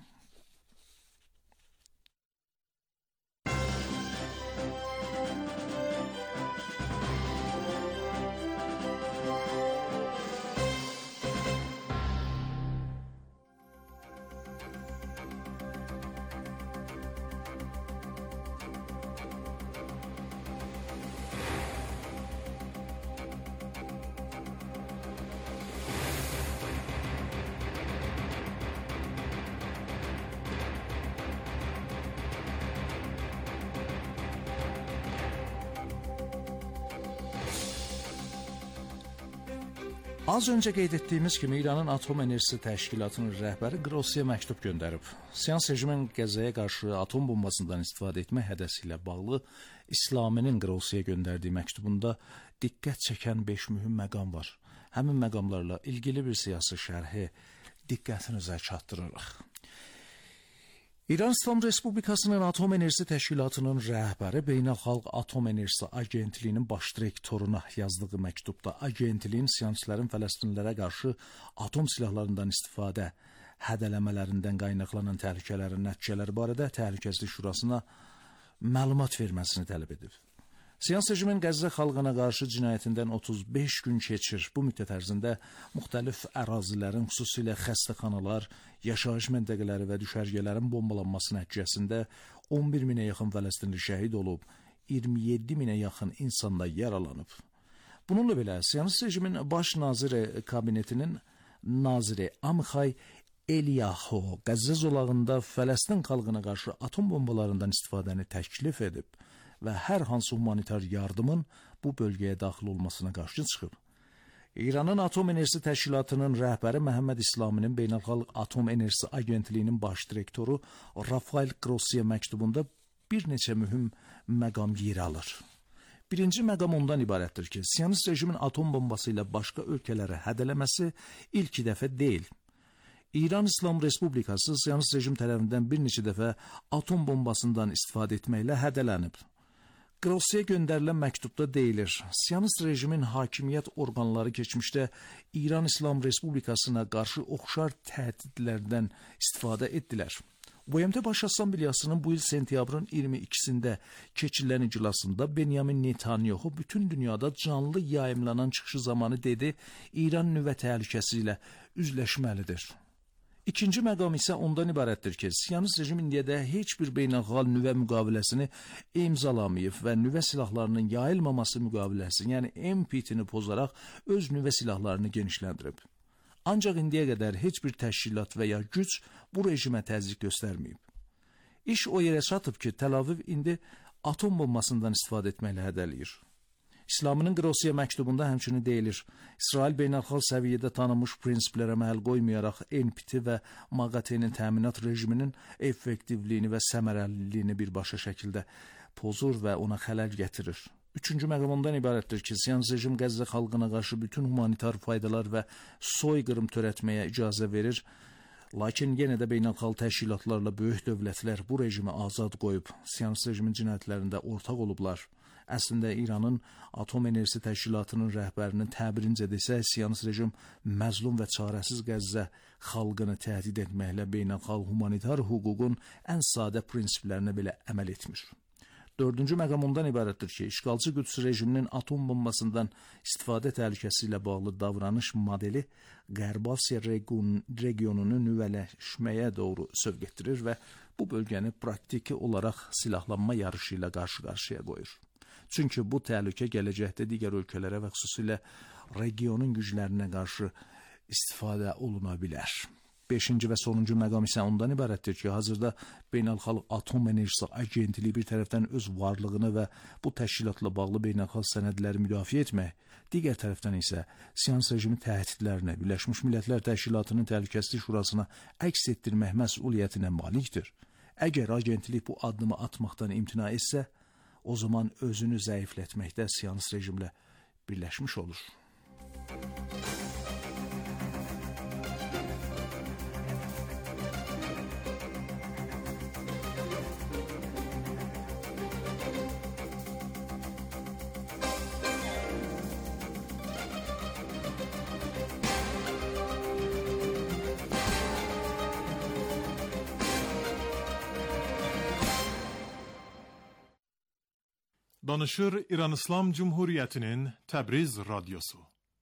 Az öncə qeyd etdiyimiz kimi İranın Atom Enerjisi Təşkilatının rəhbəri Qrossiyə məktub göndərib. Seans rejimin Qəzzəyə qarşı atom bombasından istifadə etmək hədəsi ilə bağlı İslaminin Qrossiyə göndərdiyi məktubunda diqqət çəkən beş mühüm məqam var. Həmin məqamlarla ilgili bir siyasi şərhi diqqətinizə çatdırırıq. İran İslam Respublikasının Atom Enerjisi Təşkilatının rəhbəri Beynəlxalq Atom Enerjisi Agentliyinin baş direktoruna yazdığı məktubda agentliyin siyonistlərin Fələstinlilərə qarşı atom silahlarından istifadə hədələmələrindən qaynaqlanan təhlükələrin nəticələri barədə Təhlükəsizlik Şurasına məlumat verməsini tələb edib. Siyans rejimin Qəzzə xalqına qarşı cinayətindən otuz beş gün keçir. Bu müddət ərzində müxtəlif ərazilərin, xüsusilə xəstəxanalar, yaşayış məntəqələri və düşərgələrin bombalanması nəticəsində on bir minə yaxın Fələstinli şəhid olub, iyirmi yeddi minə yaxın insan da yaralanıb. Bununla belə, Siyonist rejimin baş naziri kabinetinin naziri Amxay Eliyahu Qəzzə zolağında Fələstin xalqına qarşı atom bombalarından istifadəni təklif edib və hər hansı humanitar yardımın bu bölgəyə daxil olmasına qarşı çıxıb. İranın Atom Enerjisi Təşkilatının rəhbəri Məhəmməd İslaminin Beynəlxalq Atom Enerjisi Agentliyinin baş direktoru Rafael Grossiyə məktubunda bir neçə mühüm məqam yer alır. Birinci məqam ondan ibarətdir ki, Siyonist rejimin atom bombası ilə başqa ölkələri hədələməsi ilk dəfə deyil. İran İslam Respublikası Siyonist rejim tərəfindən bir neçə dəfə atom bombasından istifadə etməklə hədələnib. Grossiyə göndərilən məktubda deyilir, Siyonist rejimin hakimiyyət orqanları keçmişdə İran İslam Respublikasına qarşı oxşar təhdidlərdən istifadə etdilər. B M T Baş Assambleyasının bu il sentyabrın iyirmi ikisində keçirilən iclasında Benyamin Netanyahu bütün dünyada canlı yayımlanan çıxışı zamanı dedi, İran nüvə təhlükəsi ilə üzləşməlidir. İkinci məqam isə ondan ibarətdir ki, Siyonist rejim indiyədə heç bir beynəlxalq nüvə müqaviləsini imzalamayıb və nüvə silahlarının yayılmaması müqaviləsini, yəni N P T-ni pozaraq öz nüvə silahlarını genişləndirib. Ancaq indiyə qədər heç bir təşkilat və ya güc bu rejimə təzyiq göstərməyib. İş o yerə çatıb ki, Tel Aviv indi atom bombasından istifadə etməklə hədələyir. İslamının Grossiyə məktubunda həmçinin deyilir, İsrail beynəlxalq səviyyədə tanınmış prinsiplərə məhəl qoymayaraq N P T və MAGATE-nin təminat rejiminin effektivliyini və səmərəliliyini birbaşa şəkildə pozur və ona xələl gətirir. Üçüncü məqam ondan ibarətdir ki, Siyonist rejim Qəzza xalqına qarşı bütün humanitar faydalar və soyqırım törətməyə icazə verir, lakin yenə də beynəlxalq təşkilatlarla böyük dövlətlər bu rejimi azad qoyub, Siyonist rejimin cinayətlərində ortaq olublar. Əslində İranın Atom Enerjisi Təşkilatının rəhbərinin təbirincə desə, Siyonist rejim məzlum və çarəsiz Qəzzə xalqını təhdid etməklə beynəlxalq humanitar hüququn ən sadə prinsiplərinə belə əməl etmir. Dördüncü məqam ondan ibarətdir ki, işğalçı Qüds rejiminin atom bombasından istifadə təhlükəsi ilə bağlı davranış modeli Qərb Asiya regionunu nüvələşməyə doğru sövq etdirir və bu bölgəni praktiki olaraq silahlanma yarışı ilə qarşı-qarşıya qoyur. Çünki bu təhlükə gələcəkdə digər ölkələrə və xüsusilə regionun güclərinə qarşı istifadə oluna bilər. Beşinci və sonuncu məqam isə ondan ibarətdir ki, hazırda Beynəlxalq Atom Enerjisi Agentliyi bir tərəfdən öz varlığını və bu təşkilatla bağlı beynəlxalq sənədləri müdafiə etmək, digər tərəfdən isə Siyonist rejimi təhdidlərini Birləşmiş Millətlər Təşkilatının Təhlükəsizlik Şurasına əks etdirmək məsuliyyətinə malikdir. Əgər agentlik bu addımı atmaqdan imtina etsə, o zaman özünü zəiflətməkdə Siyonist rejimlə birləşmiş olur. Danışır İran İslam Cumhuriyyətinin Təbriz Radyosu.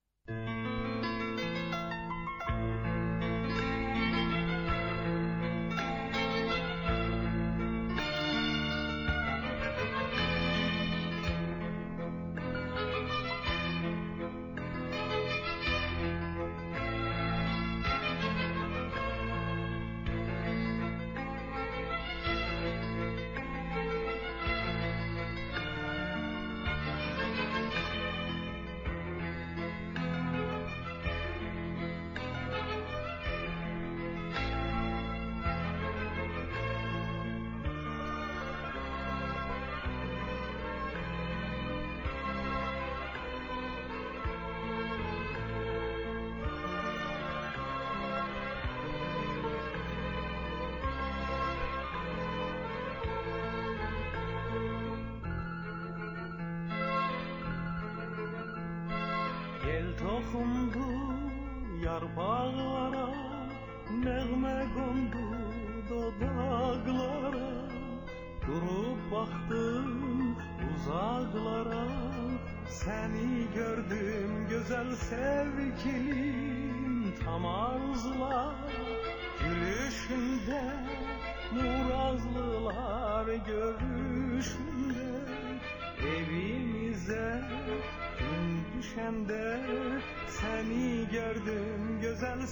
Toxundu yarpaqlara, nəğmə qondu dodaqlara, durub baxdım uzaqlara, səni gördüm gözəl sevgilim, tam arzular gülüşündə, murazlılar görüşündə, evimizə düşəndə səni gördüm gözəl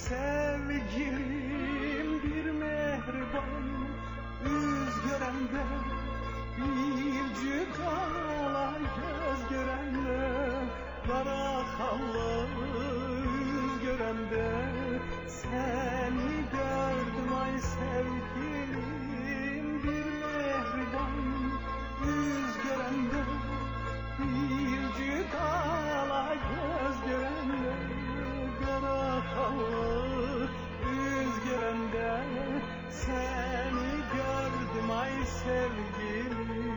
sevgilim, bir mehriban üz görəndə bircik ala göz görende, kara xallı yüz görende, seni gördüm ay sevgilim, bir mehriban yüz görende, bircik ala göz görende, kara xallı yüz görende, seni gördüm ay sevgilim.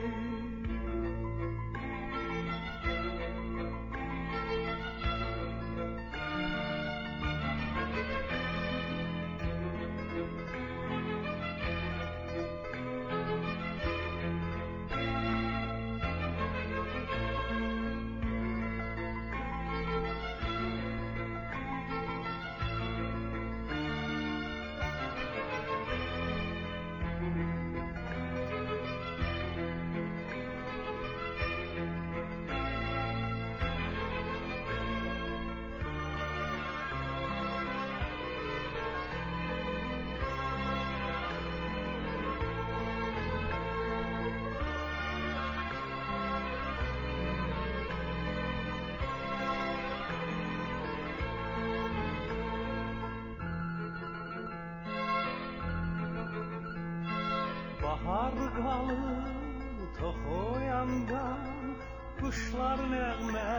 Bahar kalır toxuyanda, kuşlar nəğmə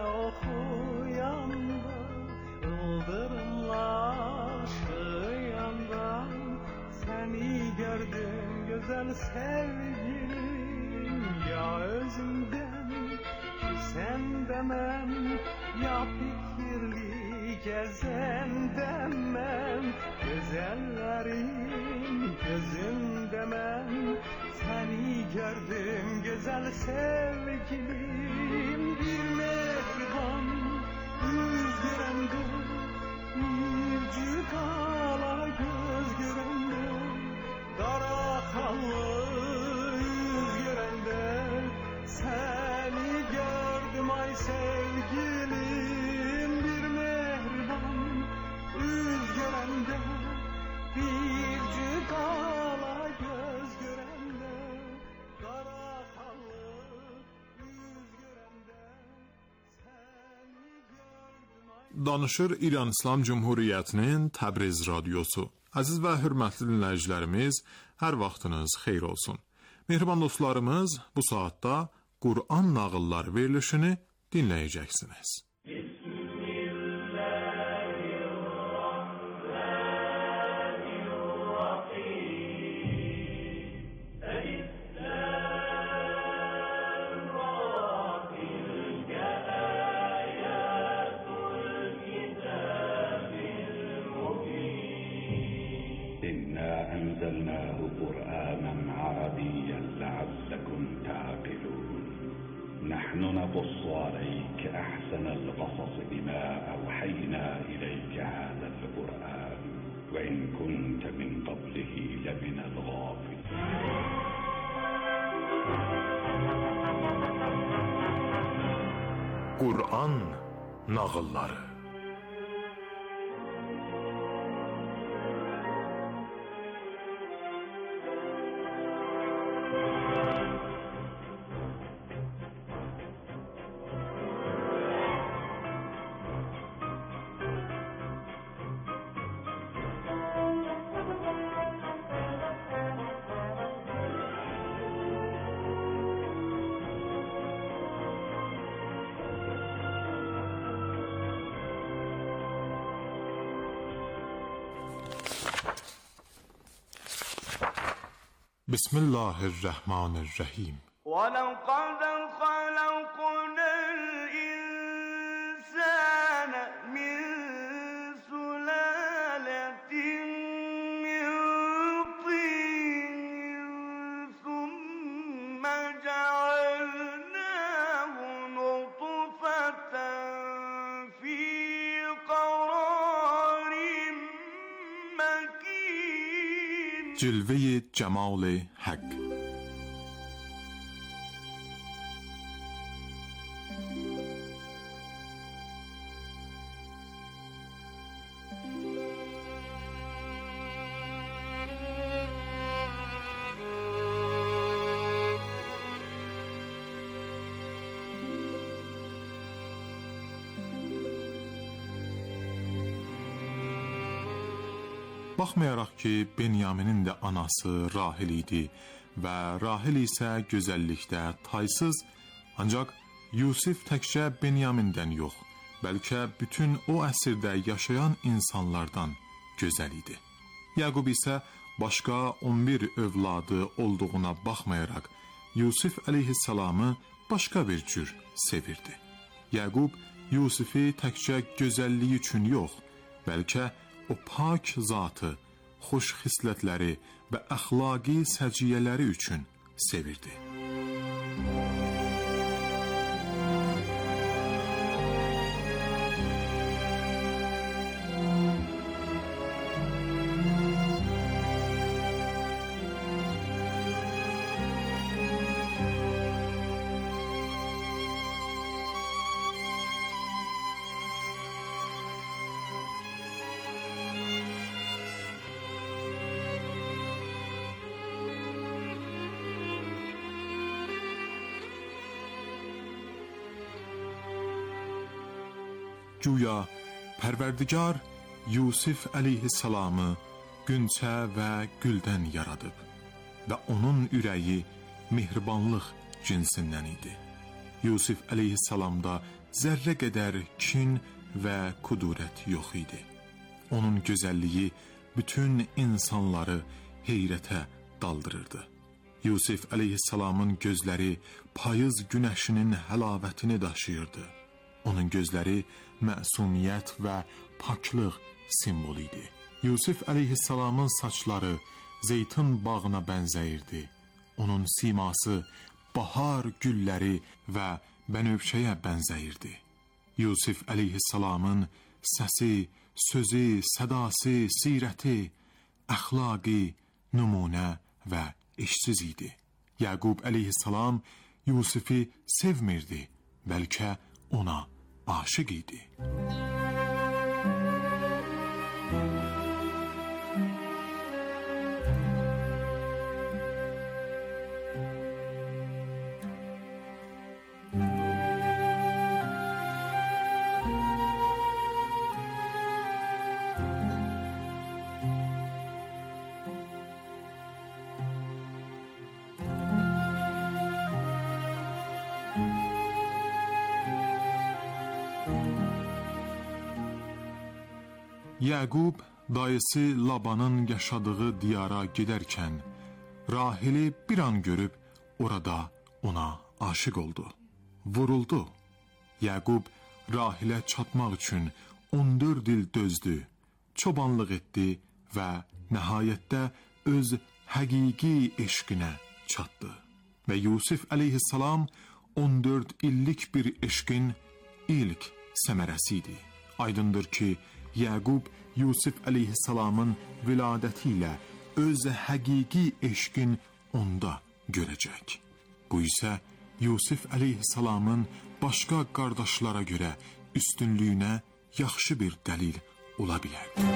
oxuyanda, ıldırımlar şıyanda, seni gördüm güzel sevgilim. Ya özümden sen demem, ya fikirli gezen demem, güzellerin gözünde ben seni gördüm güzel sevgilim. Bir mehriban yüz görende, bircik ala göz görende, kara xallı yüz görende, seni gördüm ay sevgilim. Bir mehriban yüz görende, bircik ala göz görende, kara xallı yüz görende, seni gördüm ay... Danışır İran İslam Cumhuriyyətinin Təbriz radiosu. Əziz və hörmətli dinləyicilərimiz, hər vaxtınız xeyir olsun. Mehriban dostlarımız, bu saatda Qur'an nağılları verilişini dinləyəcəksiniz. أنزلناه قرآنا عربيا لعلكم تعقلون نحن نقص عليك أحسن القصص بما أوحينا إليك هذا القرآن وإن كنت من قبله لمن الغافلين. Qur'an nağılları. Bismillahirrahmanirrahim. وَلَقَدْ خَلَقْنَا الْإِنسَانَ مِنْ سُلَالَةٍ مِنْ طِينٍ ثُمَّ جَعَلْنَاهُ نُطْفَةً فِي قَرَارٍ مَكِينٍ. Cilve-i Cemal-i Hak. Baxmayaraq ki, Benyaminin də anası Rahil idi və Rahil isə gözəllikdə taysız, ancaq Yusif təkcə Benyamindən yox, bəlkə bütün o əsrdə yaşayan insanlardan gözəl idi. Yaqub isə başqa on bir övladı olduğuna baxmayaraq, Yusif əleyhissalamı başqa bir cür sevirdi. Yaqub Yusifi təkcə gözəlliyi üçün yox, bəlkə o pak zatı, xoş xislətləri və əxlaqi səciyyələri üçün sevirdi. Güya Pərverdigar Yusif əleyhissalamı günçə və güldən yaradıb və onun ürəyi mehribanlıq cinsindən idi. Yusif əleyhissalamda zərrə qədər kin və kudurət yox idi. Onun gözəlliyi bütün insanları heyrətə daldırırdı. Yusif əleyhissalamın gözləri payız günəşinin həlavətini daşıyırdı. Onun gözləri məsumiyyət və paklıq simvolu idi. Yusif əleyhissalamın saçları zeytun bağına bənzəyirdi. Onun siması bahar gülləri və bənövşəyə bənzəyirdi. Yusif əleyhissalamın səsi, sözü, sədası, sirəti, əxlaqi, nümunə və eşsiz idi. Yaqub əleyhissalam Yusifi sevmirdi, bəlkə ona aşık idi. Yaqub dayısı Labanın yaşadığı diyara gedərkən Rahili bir an görüb orada ona aşık oldu. Vuruldu. Yaqub Rahilə çatmaq üçün on dörd il dözdü, çobanlıq etdi və nəhayətdə öz həqiqi eşqinə çatdı. Və Yusif əleyhissalam on dörd illik bir eşqin ilk səmərəsi idi. Aydındır ki, Yaqub Yusif əleyhissalamın viladəti ilə öz həqiqi eşqin onda görəcək. Bu isə Yusuf əleyhissalamın başqa qardaşlara görə üstünlüyünə yaxşı bir dəlil ola bilərdi.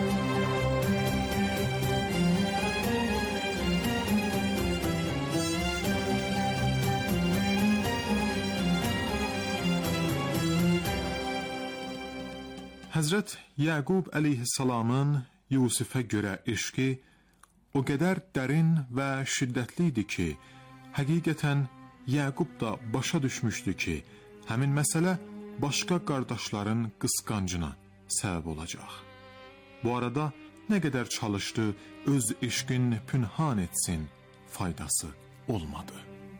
Həzrət Yaqub əleyhissalamın Yusifə görə eşqi o qədər dərin və şiddətli idi ki, həqiqətən Yaqub da başa düşmüşdü ki, həmin məsələ başqa qardaşların qısqancına səbəb olacaq. Bu arada nə qədər çalışdı, öz eşqin pünhan etsin, faydası olmadı.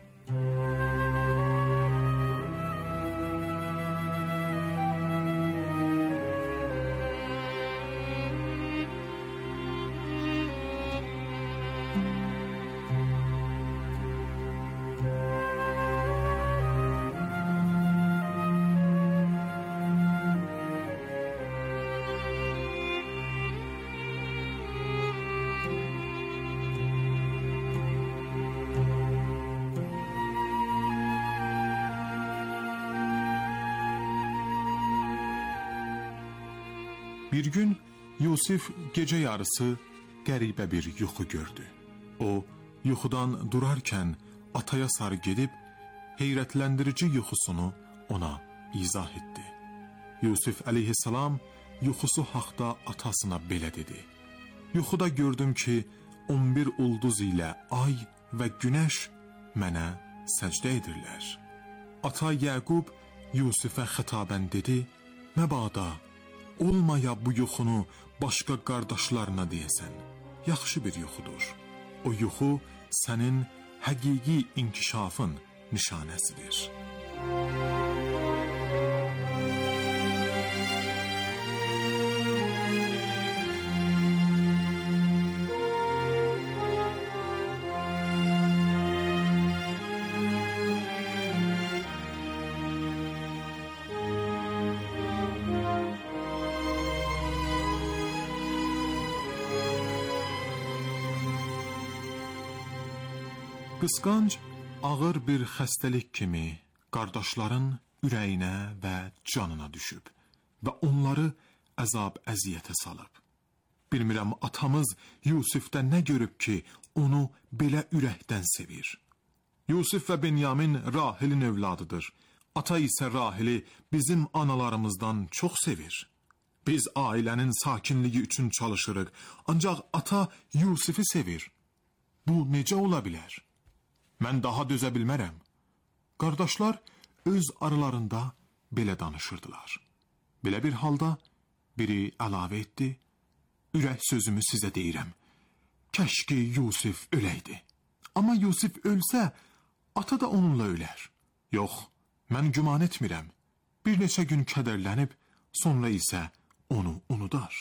Bir gün Yusif gecə yarısı qəribə bir yuxu gördü. O, yuxudan durarkən ataya sarı gedib, heyrətləndirici yuxusunu ona izah etdi. Yusif əleyhissalam yuxusu haqda atasına belə dedi: Yuxuda gördüm ki, on bir ulduz ilə ay və günəş mənə səcdə edirlər. Ata Yaqub Yusifə xitabən dedi, məbada, olmaya bu yuxunu başqa qardaşlarına deyəsən. Yaxşı bir yuxudur. O yuxu sənin həqiqi inkişafın nişanəsidir. Qısqanc ağır bir xəstəlik kimi qardaşların ürəyinə və canına düşüb və onları əzab əziyyətə salıb. Bilmirəm, atamız Yusifdə nə görüb ki, onu belə ürəkdən sevir. Yusif və Benyamin Rahilin övladıdır. Ata isə Rahili bizim analarımızdan çox sevir. Biz ailənin sakinliyi üçün çalışırıq, ancaq ata Yusifi sevir. Bu necə ola bilər? Mən daha dözə bilmərəm. Qardaşlar öz aralarında belə danışırdılar. Belə bir halda biri əlavə etdi, ürək sözümü sizə deyirəm. Kəşki Yusif öləydi. Amma Yusif ölsə, ata da onunla ölər. Yox, mən güman etmirəm. Bir neçə gün kədərlənib, sonra isə onu unudar.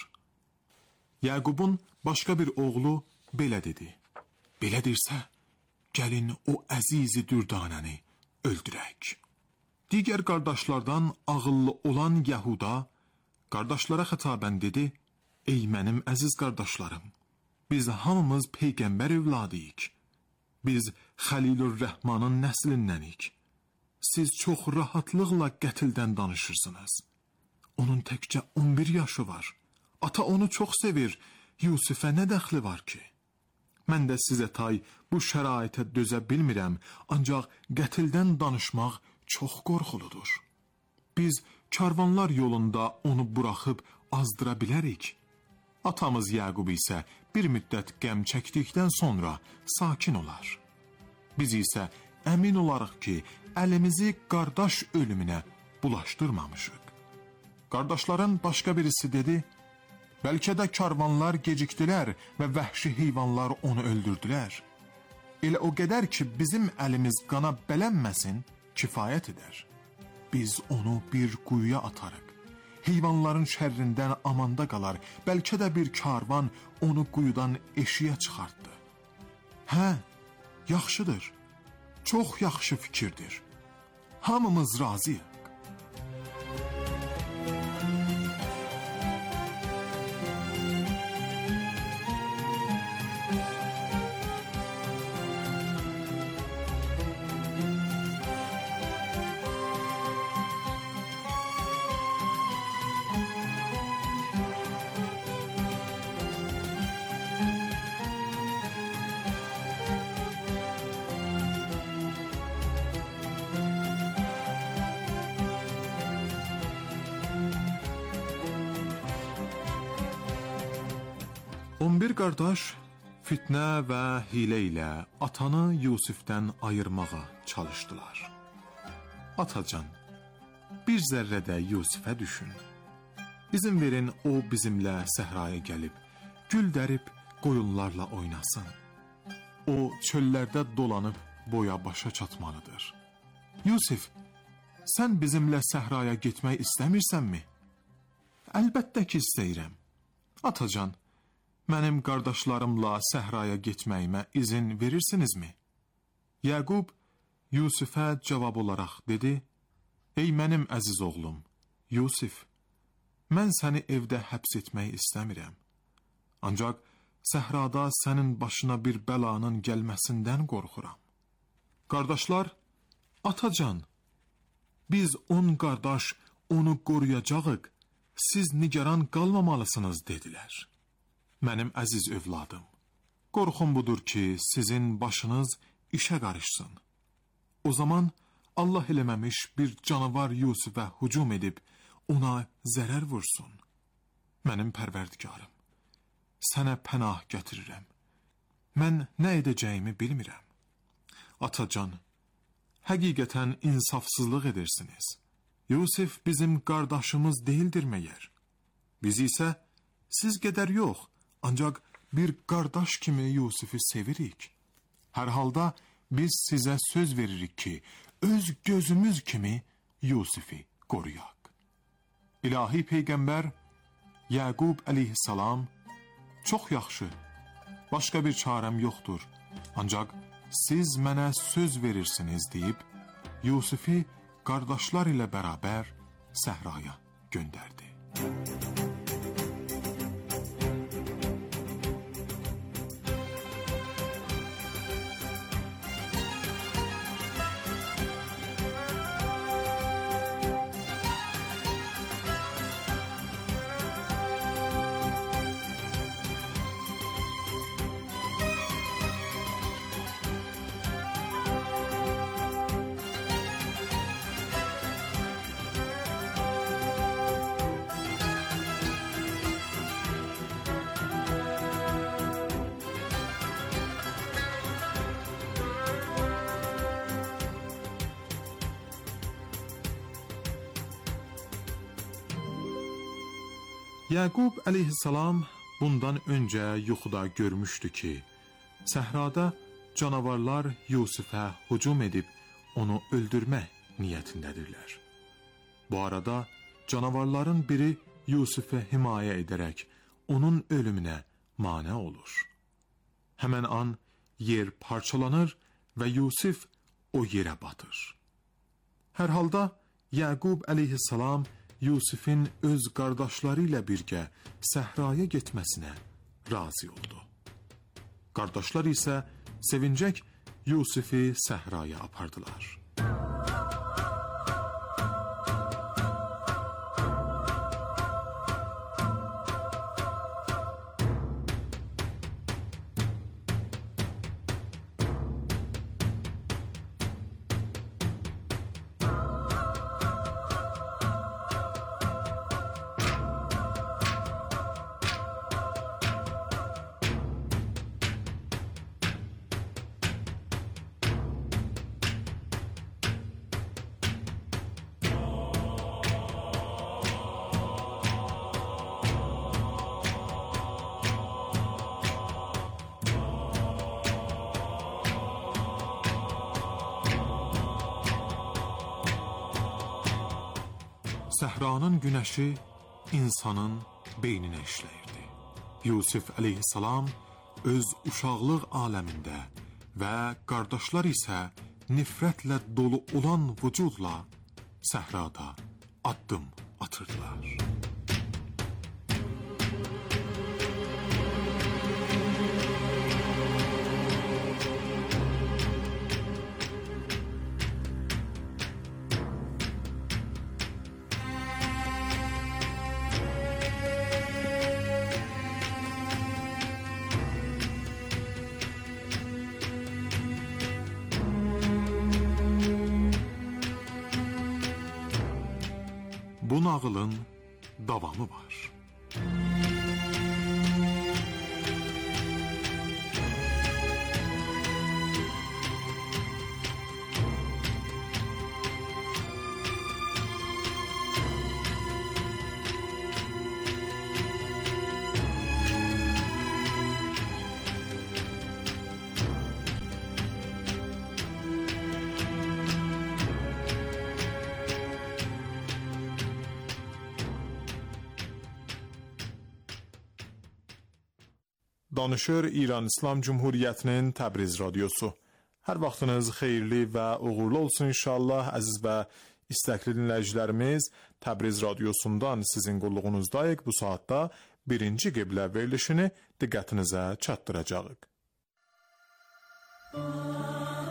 Yaqubun başqa bir oğlu belə dedi. Belədirsə, gəlin o əzizi dürdanəni öldürək. Digər qardaşlardan ağıllı olan Yahuda, qardaşlara xitabən dedi, ey mənim əziz qardaşlarım, biz hamımız Peyğəmbər övladıyıq. Biz Xəlilur-Rəhmanın nəslindənik. Siz çox rahatlıqla qətildən danışırsınız. Onun təkcə on bir yaşı var. Ata onu çox sevir. Yusifə nə dəxli var ki? Mən də sizə tay bu şəraitə dözə bilmirəm, ancaq qətildən danışmaq çox qorxuludur. Biz karvanlar yolunda onu buraxıb azdıra bilərik. Atamız Yaqub isə bir müddət qəm çəkdikdən sonra sakin olar. Biz isə əmin olarıq ki, əlimizi qardaş ölümünə bulaşdırmamışıq. Qardaşların başqa birisi dedi, bəlkə də karvanlar gecikdilər və vəhşi heyvanlar onu öldürdülər. Elə o qədər ki, bizim əlimiz qana bələnməsin, kifayət edər. Biz onu bir quyuya atarıq. Heyvanların şərrindən amanda qalar, bəlkə də bir karvan onu quyudan eşiyə çıxartdı. Hə, yaxşıdır, çox yaxşı fikirdir. Hamımız razıyıq. on bir qardaş fitnə və hilə ilə atanı Yusifdən ayırmağa çalışdılar. Atacan, bir zərrə də Yusifə düşün. İzin verin o bizimlə səhraya gəlib, gül dərib qoyunlarla oynasın. O çöllərdə dolanıb boya başa çatmalıdır. Yusif, sən bizimlə səhraya getmək istəmirsənmi? Əlbəttə ki, istəyirəm. Atacan, mənim qardaşlarımla səhraya getməyimə izin verirsinizmi? Yaqub Yusifə cavab olaraq dedi, ey mənim əziz oğlum, Yusif, mən səni evdə həbs etmək istəmirəm. Ancaq səhrada sənin başına bir bəlanın gəlməsindən qorxuram. Qardaşlar, atacan, biz on qardaş onu qoruyacağıq, siz nigaran qalmamalısınız, dedilər. Mənim əziz övladım, qorxum budur ki, sizin başınız işə qarışsın. O zaman Allah eləməmiş bir canavar Yusifə hücum edib, ona zərər vursun. Mənim pərverdigarım, sənə pənah gətirirəm. Mən nə edəcəyimi bilmirəm. Atacan, həqiqətən insafsızlıq edirsiniz. Yusif bizim qardaşımız deyildir məyər? Biz isə siz qədər yox, ancaq bir qardaş kimi Yusifi sevirik. Hər halda biz sizə söz veririk ki, öz gözümüz kimi Yusifi qoruyaq. İlahi Peyğəmbər Yaqub əleyhissalam, çox yaxşı, başqa bir çarəm yoxdur, ancaq siz mənə söz verirsiniz deyib, Yusifi qardaşlar ilə bərabər səhraya göndərdi. Yaqub əleyhissalam bundan öncə yuxuda görmüşdü ki, səhrada canavarlar Yusifə hücum edib onu öldürmək niyyətindədirlər. Bu arada canavarların biri Yusifə himayə edərək onun ölümünə mane olur. Həmən an yer parçalanır və Yusif o yerə batır. Hər halda Yaqub əleyhissalam Yusifin öz qardaşları ilə birgə səhraya getməsinə razı oldu. Qardaşlar isə sevincək Yusifi səhraya apardılar. Səhranın günəşi insanın beyninə işləyirdi. Yusif əleyhissalam öz uşaqlıq aləmində və qardaşlar isə nifrətlə dolu olan vücudla səhrada addım atırdılar. Bu nağılın davamı var. Danışır İran İslam Cumhuriyyətinin Təbriz radiosu. Hər vaxtınız xeyirli və uğurlu olsun inşallah, əziz və istəkli dinləyicilərimiz. Təbriz radiosundan sizin qulluğunuzdayıq. Bu saatda birinci qiblə verilişini diqqətinizə çatdıracağıq.